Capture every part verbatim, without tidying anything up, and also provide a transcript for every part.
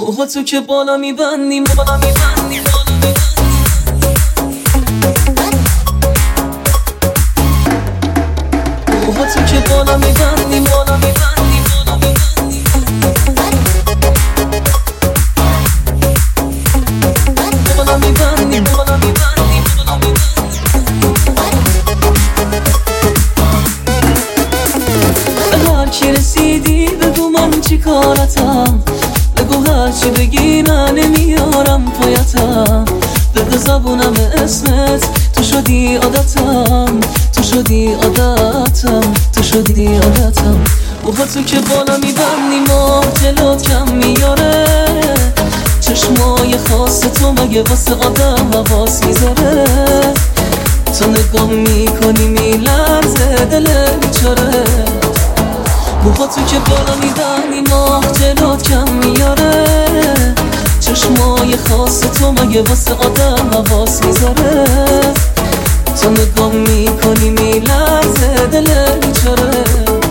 با تو که بالا میبندیم بالا میبندیم با تو که بالا میبندیم بالا میبندیم بالا میبندیم بالا میبندیم بالا میبندیم به هر کی رسیدی بگو من چی کارتم، بگو هرچی بگی نه نمیارم پایتم، بگو زبونم اسمت تو شدی عادتم، تو شدی عادتم، تو شدی عادتم. و با تو که بالا میبندی ماه جلوت کم میاره، چشمای خاص تو مگه واسه آدم حواس میذاره، تو نگاه میکنی میلرزه دل بیچاره. و با تو که بالا میبندی ماه جلوت کم میاره، چشمای خاص تو مگه واسه آدم حواس میذاره، تو نگاه میکنی میلرزه دل بیچاره.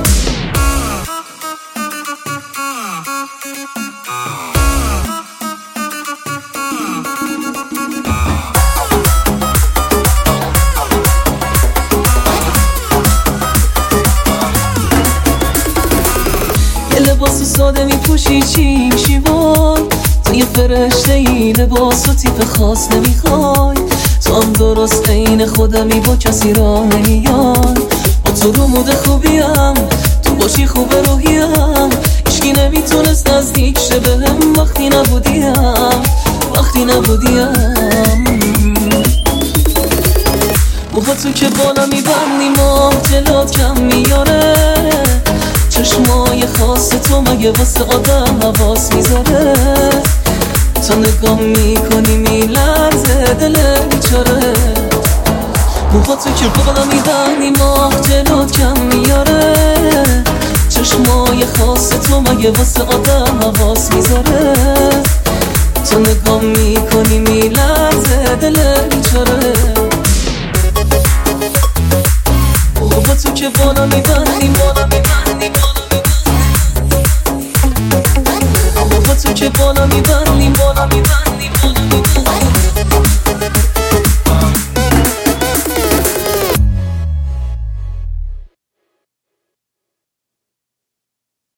لباس ساده میپوشی چی میشی وای، تو یه فرشته ای لباس و تیپ خاص نمیخوای، تو هم درست عین خودمی با کسی را نمیای، با تو رو مود خوبیم تو باشی خوب روحیم، هیچکی نمیتونست نزدیک شه بهم وقتی نبودیم وقتی نبودیم. و با تو که بالا میبندی ماه جلوت کم میاره، چشمای خاص تو مگه واسه آدم حواس میذاره، تو نگاه میکنی میلرزه دل بیچاره. و با تو که بالا میبندی ماه جلوت کم میاره، چشمای خاص تو مگه واسه آدم حواس میذاره، تو نگاه میکنی میلرزه دل بیچاره. و با تو که بالا میبندی بالا میبندی با تو که بالا میبندیم بالا میبندیم